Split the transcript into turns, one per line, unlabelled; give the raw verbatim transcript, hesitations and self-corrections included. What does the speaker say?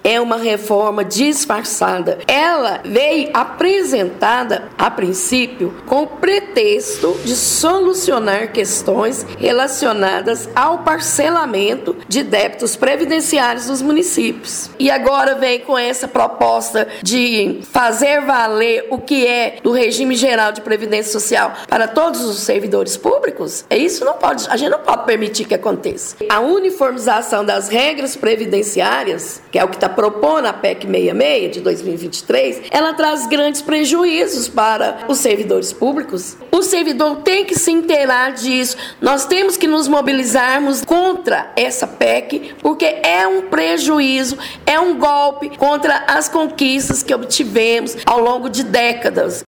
é uma reforma disfarçada. Ela veio apresentada, a princípio, com o pretexto de solucionar questões relacionadas ao parcelamento de débitos previdenciários dos municípios. E agora vem com essa proposta de fazer valer o que é do regime geral de previdência social para todos os servidores públicos. Isso não pode, a gente não pode permitir que aconteça. A uniformização das regras previdenciárias, que é o que está propondo a P E C sessenta e seis de dois mil e vinte e três, ela traz grandes prejuízos para os servidores públicos. O servidor tem que se inteirar disso. Nós temos que nos mobilizarmos contra essa P E C, porque é um prejuízo, é um golpe contra as conquistas que obtivemos ao longo de décadas.